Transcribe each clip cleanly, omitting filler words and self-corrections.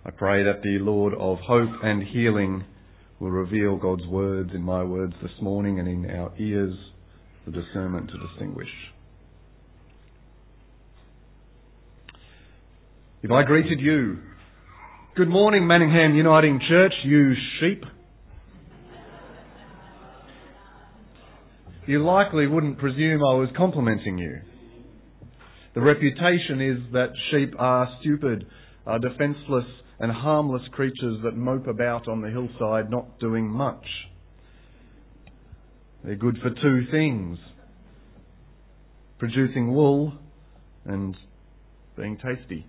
I pray that the Lord of hope and healing will reveal God's words in my words this morning and in our ears the discernment to distinguish. If I greeted you, "Good morning, Manningham Uniting Church, you sheep," you likely wouldn't presume I was complimenting you. The reputation is that sheep are stupid, are defenceless and harmless creatures that mope about on the hillside not doing much. They're good for two things: producing wool and being tasty.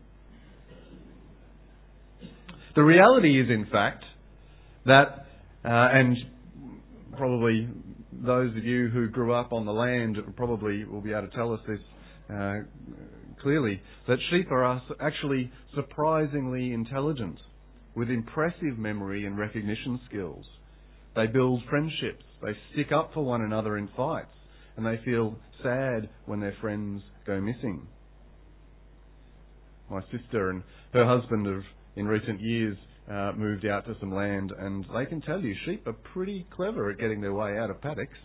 The reality is, in fact, that, and probably those of you who grew up on the land probably will be able to tell us this clearly, that sheep are actually surprisingly intelligent, with impressive memory and recognition skills. They build friendships, they stick up for one another in fights, and they feel sad when their friends go missing. My sister and her husband have, in recent years, moved out to some land, and they can tell you sheep are pretty clever at getting their way out of paddocks.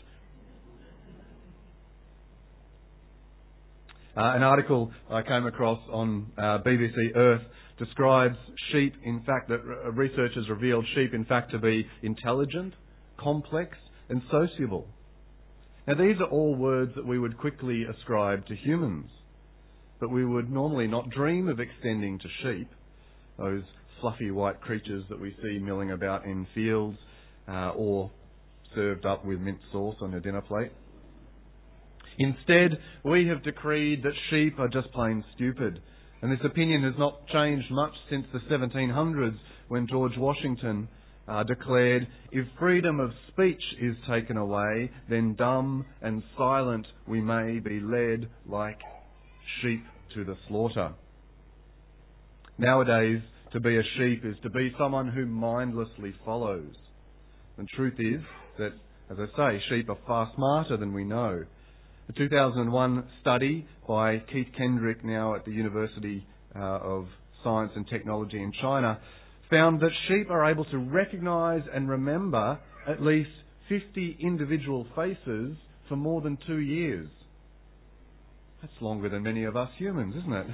An article I came across on BBC Earth describes sheep, in fact, that researchers revealed sheep, in fact, to be intelligent, complex and sociable. Now, these are all words that we would quickly ascribe to humans, but we would normally not dream of extending to sheep, those fluffy white creatures that we see milling about in fields or served up with mint sauce on a dinner plate. Instead, we have decreed that sheep are just plain stupid, and this opinion has not changed much since the 1700s, when George Washington declared, "If freedom of speech is taken away, then dumb and silent we may be led like sheep to the slaughter." Nowadays, to be a sheep is to be someone who mindlessly follows. The truth is that, as I say, sheep are far smarter than we know. A 2001 study by Keith Kendrick, now at the University of Science and Technology in China, found that sheep are able to recognise and remember at least 50 individual faces for more than 2 years. That's longer than many of us humans, isn't it?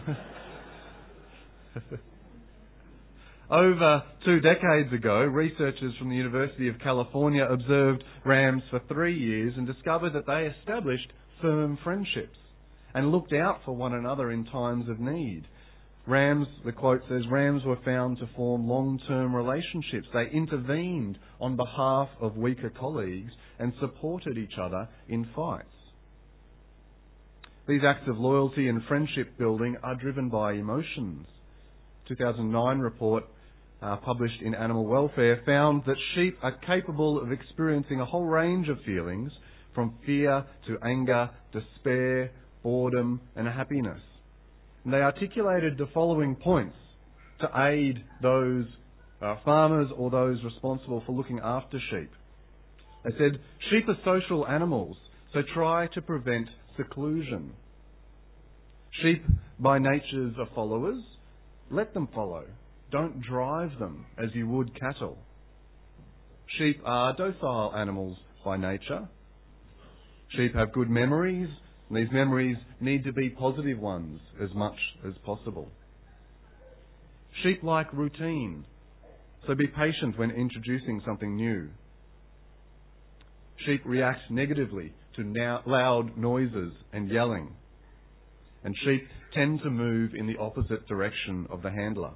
Over 2 decades ago, researchers from the University of California observed rams for 3 years and discovered that they established firm friendships and looked out for one another in times of need. Rams, the quote says, "Rams were found to form long-term relationships. They intervened on behalf of weaker colleagues and supported each other in fights." These acts of loyalty and friendship building are driven by emotions. A 2009 report published in Animal Welfare found that sheep are capable of experiencing a whole range of feelings, from fear to anger, despair, boredom and happiness. And they articulated the following points to aid those farmers or those responsible for looking after sheep. They said, "Sheep are social animals, so try to prevent seclusion. Sheep by nature are followers. Let them follow. Don't drive them as you would cattle. Sheep are docile animals by nature. Sheep have good memories, and these memories need to be positive ones as much as possible. Sheep like routine, so be patient when introducing something new. Sheep react negatively to loud noises and yelling, and sheep tend to move in the opposite direction of the handler.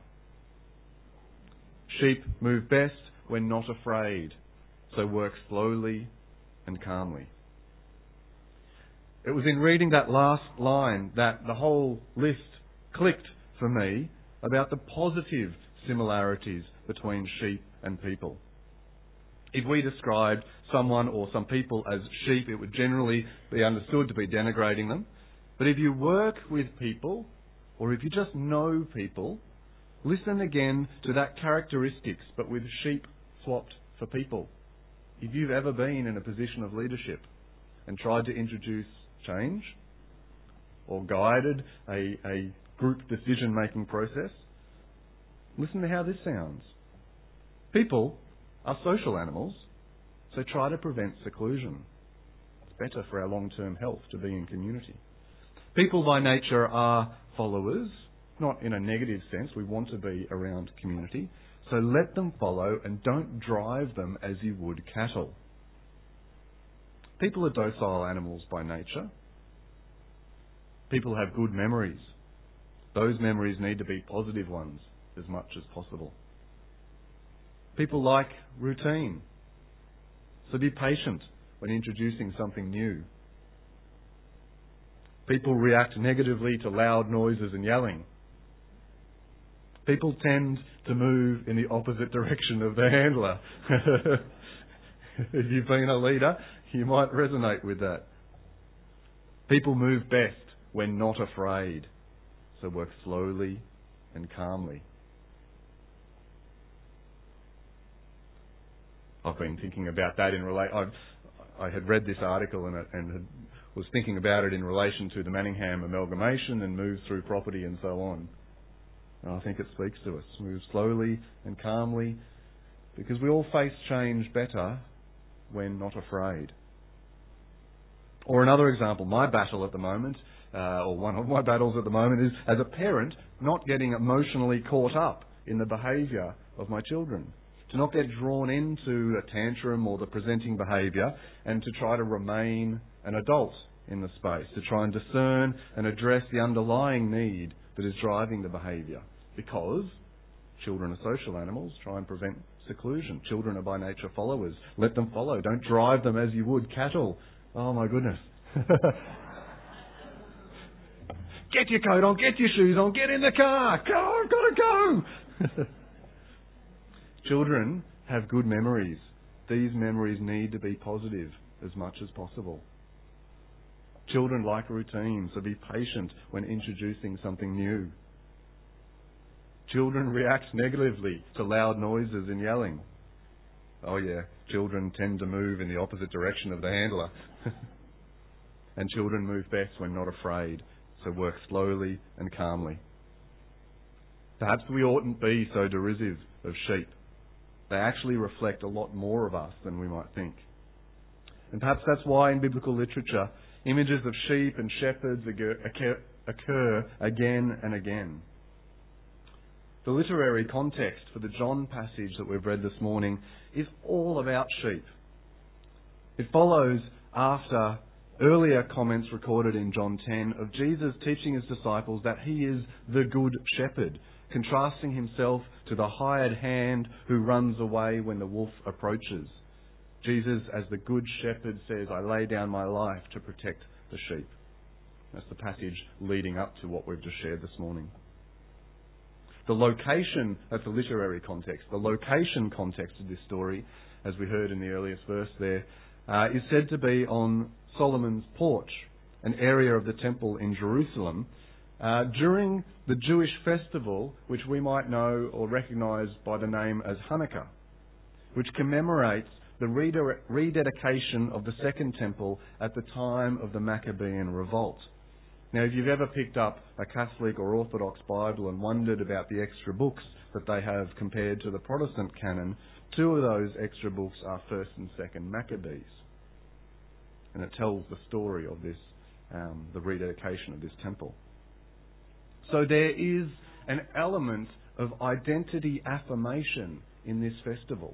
Sheep move best when not afraid, so work slowly and calmly." It was in reading that last line that the whole list clicked for me about the positive similarities between sheep and people. If we described someone or some people as sheep, it would generally be understood to be denigrating them. But if you work with people, or if you just know people, listen again to that characteristics, but with sheep swapped for people. If you've ever been in a position of leadership and tried to introduce change, or guided a group decision-making process, Listen to how this sounds. People are social animals, so try to prevent seclusion. It's better for our long-term health to be in community. People by nature are followers, not in a negative sense. We want to be around community. So let them follow and don't drive them as you would cattle. People are docile animals by nature. People have good memories. Those memories need to be positive ones as much as possible. People like routine. So be patient when introducing something new. People react negatively to loud noises and yelling. People tend to move in the opposite direction of their handler. If you've been a leader, you might resonate with that. People move best when not afraid, so work slowly and calmly. I've been thinking about that I had read this article and was thinking about it in relation to the Manningham amalgamation and moves through property and so on. And I think it speaks to us. Move slowly and calmly, because we all face change better when not afraid. Or another example, my battle at the moment, or one of my battles at the moment, is as a parent not getting emotionally caught up in the behaviour of my children. To not get drawn into a tantrum or the presenting behaviour, and to try to remain an adult in the space, to try and discern and address the underlying need that is driving the behaviour. Because children are social animals, try and prevent seclusion. Children are by nature followers. Let them follow. Don't drive them as you would cattle. Oh my goodness. Get your coat on, get your shoes on, get in the car. Go, I've got to go. Children have good memories. These memories need to be positive as much as possible. Children like routine, so be patient when introducing something new. Children react negatively to loud noises and yelling. Oh yeah, children tend to move in the opposite direction of the handler. And children move best when not afraid, so work slowly and calmly. Perhaps we oughtn't be so derisive of sheep. They actually reflect a lot more of us than we might think. And perhaps that's why in biblical literature, images of sheep and shepherds occur again and again. The literary context for the John passage that we've read this morning is all about sheep. It follows after earlier comments recorded in John 10 of Jesus teaching his disciples that he is the good shepherd, contrasting himself to the hired hand who runs away when the wolf approaches. Jesus, as the good shepherd, says, I lay down my life to protect the sheep. That's the passage leading up to what we've just shared this morning. The location, that's the literary context, the location context of this story, as we heard in the earliest verse there, is said to be on Solomon's porch, an area of the temple in Jerusalem, during the Jewish festival, which we might know or recognise by the name as Hanukkah, which commemorates the rededication of the Second Temple at the time of the Maccabean revolt. Now, if you've ever picked up a Catholic or Orthodox Bible and wondered about the extra books that they have compared to the Protestant canon, two of those extra books are 1st and 2nd Maccabees. And it tells the story of this, the rededication of this temple. So there is an element of identity affirmation in this festival.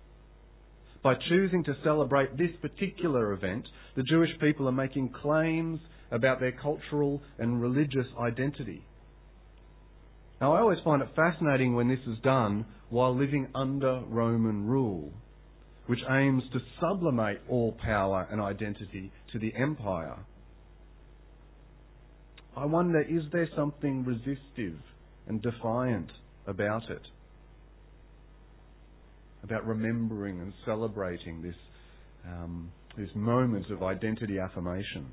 By choosing to celebrate this particular event, the Jewish people are making claims about their cultural and religious identity. Now, I always find it fascinating when this is done while living under Roman rule, which aims to sublimate all power and identity to the empire. I wonder, is there something resistive and defiant about it? About remembering and celebrating this moment of identity affirmation.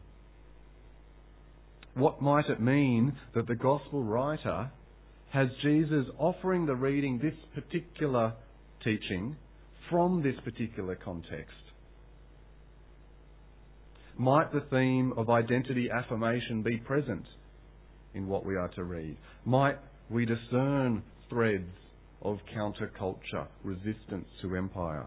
What might it mean that the Gospel writer has Jesus offering the reading this particular teaching from this particular context? Might the theme of identity affirmation be present in what we are to read? Might we discern threads of counterculture, resistance to empire.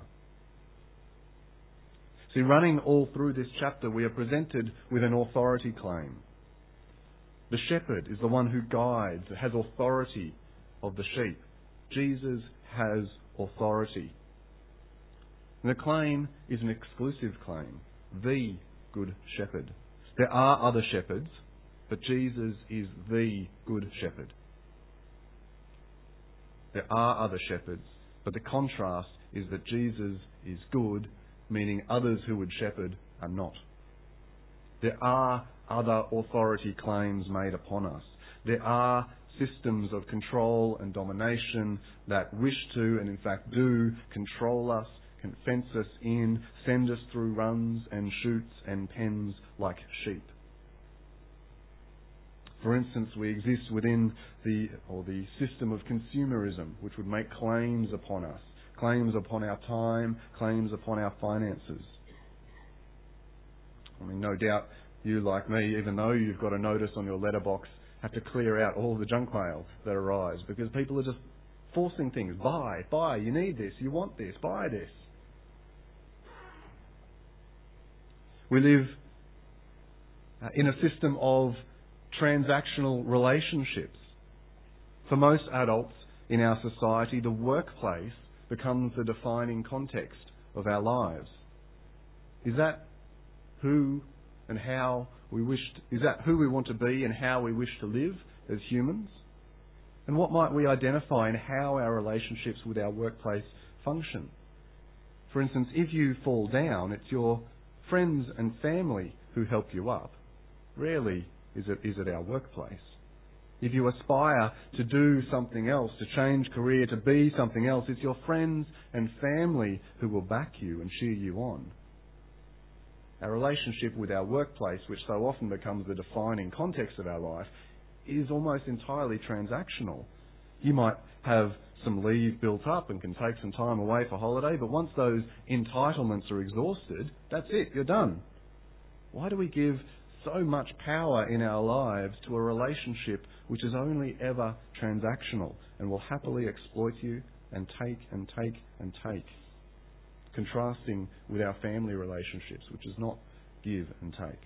See, running all through this chapter, we are presented with an authority claim. The shepherd is the one who guides, has authority of the sheep. Jesus has authority. And the claim is an exclusive claim. The Good Shepherd. There are other shepherds, but Jesus is the Good Shepherd. There are other shepherds, but the contrast is that Jesus is good, meaning others who would shepherd are not. There are other authority claims made upon us. There are systems of control and domination that wish to, and in fact do, control us, can fence us in, send us through runs and chutes and pens like sheep. For instance, we exist within the system of consumerism, which would make claims upon us, claims upon our time, claims upon our finances. I mean, no doubt you, like me, even though you've got a notice on your letterbox, have to clear out all the junk mail that arrives because people are just forcing things. Buy, you need this, you want this, buy this. We live in a system of transactional relationships. For most adults in our society, the workplace becomes the defining context of our lives. Is that who and how we is that who we want to be and how we wish to live as humans? And what might we identify in how our relationships with our workplace function? For instance, if you fall down, it's your friends and family who help you up. Rarely is it our workplace. If you aspire to do something else, to change career, to be something else, it's your friends and family who will back you and cheer you on. Our relationship with our workplace, which so often becomes the defining context of our life, is almost entirely transactional. You might have some leave built up and can take some time away for holiday, but once those entitlements are exhausted, that's it, you're done. Why do we give so much power in our lives to a relationship which is only ever transactional and will happily exploit you and take and take and take? Contrasting with our family relationships, which is not give and take.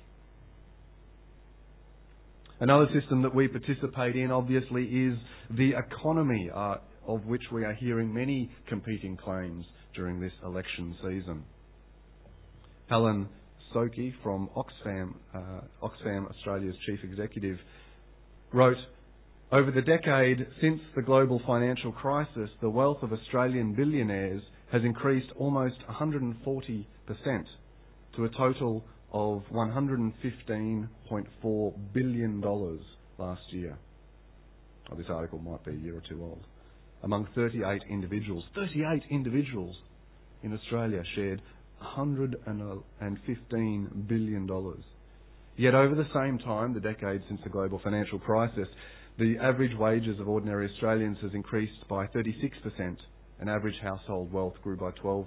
Another system that we participate in, obviously, is the economy, of which we are hearing many competing claims during this election season. Helen Sokey from Oxfam, Australia's chief executive, wrote, "Over the decade since the global financial crisis, the wealth of Australian billionaires has increased almost 140% to a total of $115.4 billion last year." Oh, this article might be a year or two old. Among 38 individuals in Australia shared $115 billion. Yet over the same time, the decade since the global financial crisis, the average wages of ordinary Australians has increased by 36%, and average household wealth grew by 12%.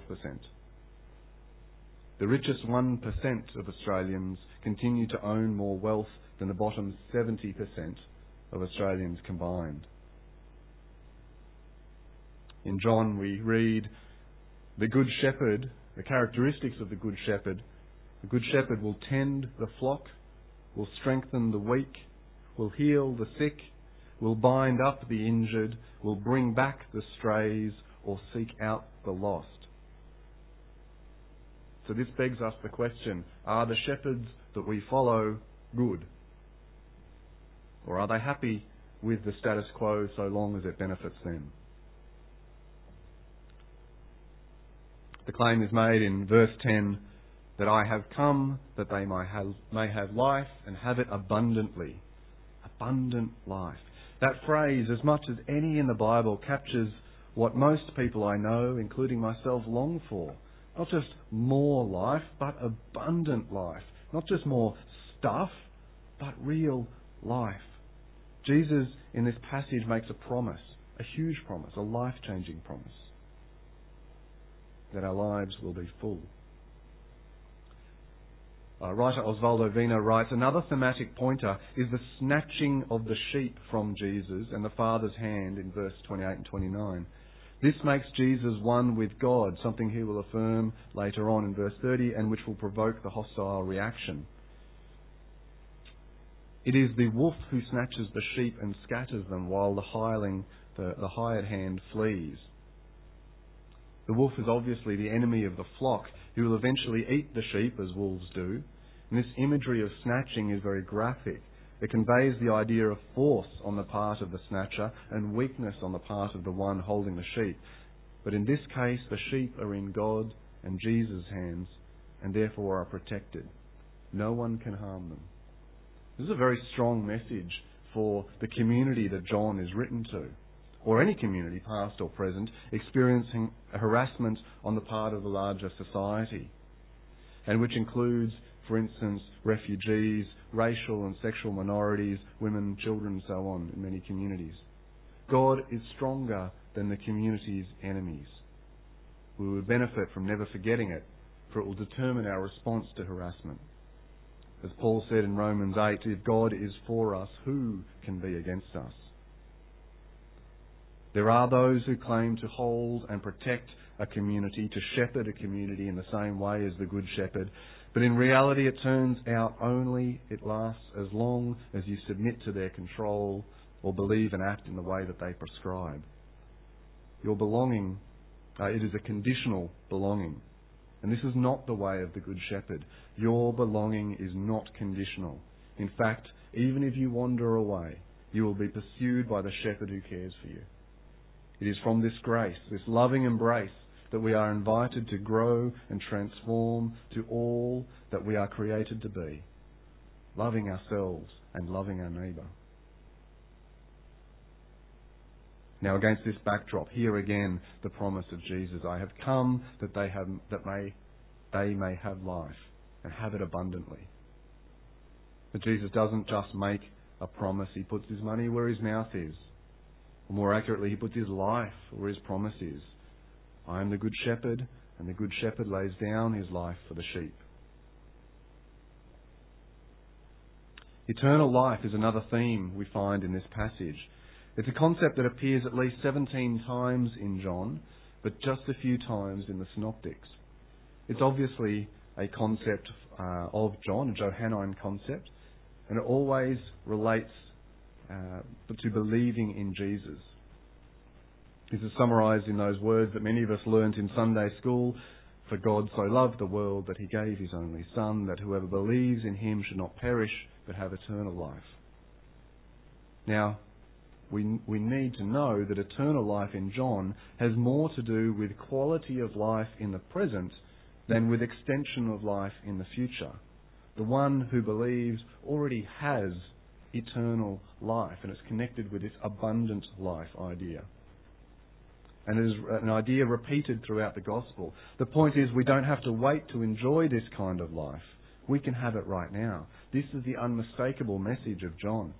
The richest 1% of Australians continue to own more wealth than the bottom 70% of Australians combined. In John we read, the Good Shepherd, the characteristics of the Good Shepherd will tend the flock, will strengthen the weak, will heal the sick, will bind up the injured, will bring back the strays, or seek out the lost. So this begs us the question, are the shepherds that we follow good? Or are they happy with the status quo so long as it benefits them? The claim is made in verse 10 that I have come that they may have life and have it abundantly. Abundant life. That phrase, as much as any in the Bible, captures what most people I know, including myself, long for. Not just more life, but abundant life. Not just more stuff, but real life. Jesus, in this passage, makes a promise, a huge promise, a life-changing promise, that our lives will be full. Writer Osvaldo Vina writes, another thematic pointer is the snatching of the sheep from Jesus and the Father's hand in verse 28 and 29. This makes Jesus one with God, something he will affirm later on in verse 30, and which will provoke the hostile reaction. It is the wolf who snatches the sheep and scatters them, while the hired hand flees. The wolf is obviously the enemy of the flock, who will eventually eat the sheep, as wolves do. And this imagery of snatching is very graphic. It conveys the idea of force on the part of the snatcher and weakness on the part of the one holding the sheep. But in this case, the sheep are in God and Jesus' hands, and therefore are protected. No one can harm them. This is a very strong message for the community that John is written to, or any community, past or present, experiencing harassment on the part of the larger society, and which includes, for instance, refugees, racial and sexual minorities, women, children, and so on, in many communities. God is stronger than the community's enemies. We would benefit from never forgetting it, for it will determine our response to harassment. As Paul said in Romans 8, if God is for us, who can be against us? There are those who claim to hold and protect a community, to shepherd a community in the same way as the Good Shepherd, but in reality it turns out only it lasts as long as you submit to their control or believe and act in the way that they prescribe. Your belonging, it is a conditional belonging. And this is not the way of the Good Shepherd. Your belonging is not conditional. In fact, even if you wander away, you will be pursued by the shepherd who cares for you. It is from this grace, this loving embrace, that we are invited to grow and transform to all that we are created to be, loving ourselves and loving our neighbour. Now, against this backdrop, here again the promise of Jesus: I have come that they may have life and have it abundantly. But Jesus doesn't just make a promise; he puts his money where his mouth is. Or more accurately, he puts his life where his promise is. I am the Good Shepherd, and the Good Shepherd lays down his life for the sheep. Eternal life is another theme we find in this passage. It's a concept that appears at least 17 times in John, but just a few times in the Synoptics. It's obviously a concept of John, a Johannine concept, and it always relates to believing in Jesus. This is summarised in those words that many of us learnt in Sunday school: For God so loved the world that he gave his only Son, that whoever believes in him should not perish but have eternal life. Now, we need to know that eternal life in John has more to do with quality of life in the present than with extension of life in the future. The one who believes already has eternal life, and it's connected with this abundant life idea. And it is an idea repeated throughout the Gospel. The point is, we don't have to wait to enjoy this kind of life. We can have it right now. This is the unmistakable message of John.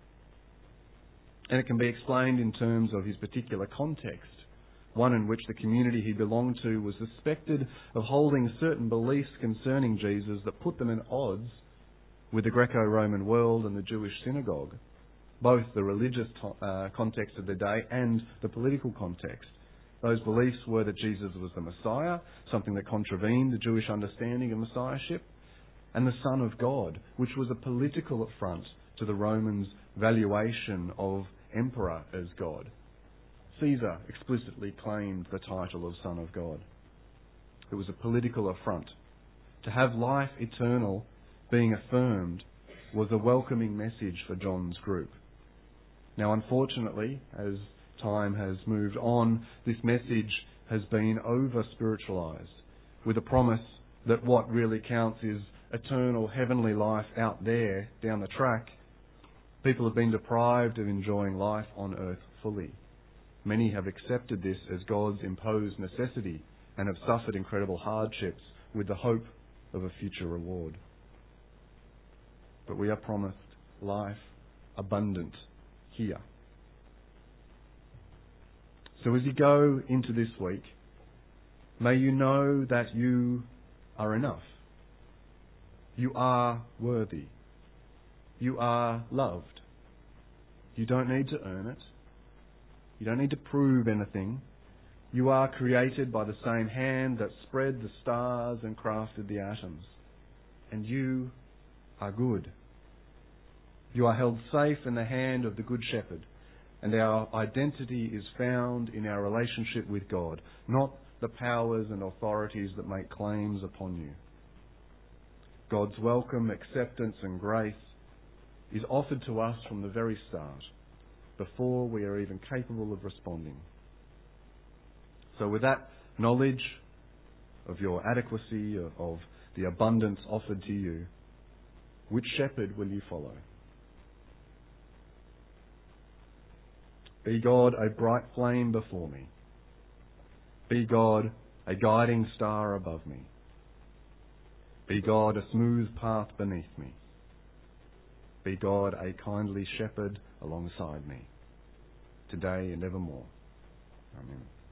And it can be explained in terms of his particular context, one in which the community he belonged to was suspected of holding certain beliefs concerning Jesus that put them in odds with the Greco-Roman world and the Jewish synagogue, both the religious context of the day and the political context. Those beliefs were that Jesus was the Messiah, something that contravened the Jewish understanding of Messiahship, and the Son of God, which was a political affront to the Romans' valuation of emperor as God. Caesar explicitly claimed the title of Son of God. It was a political affront. To have life eternal being affirmed was a welcoming message for John's group. Now, unfortunately, as time has moved on, this message has been over-spiritualised, with a promise that what really counts is eternal heavenly life out there, down the track. People have been deprived of enjoying life on earth fully. Many have accepted this as God's imposed necessity and have suffered incredible hardships with the hope of a future reward. But we are promised life abundant here. So as you go into this week, may you know that you are enough. You are worthy. You are loved. You don't need to earn it. You don't need to prove anything. You are created by the same hand that spread the stars and crafted the atoms. And you are good. You are held safe in the hand of the Good Shepherd, and our identity is found in our relationship with God, not the powers and authorities that make claims upon you. God's welcome, acceptance and grace is offered to us from the very start, before we are even capable of responding. So with that knowledge of your adequacy, of the abundance offered to you, which shepherd will you follow? Be God a bright flame before me. Be God a guiding star above me. Be God a smooth path beneath me. Be God a kindly shepherd alongside me, today and evermore. Amen.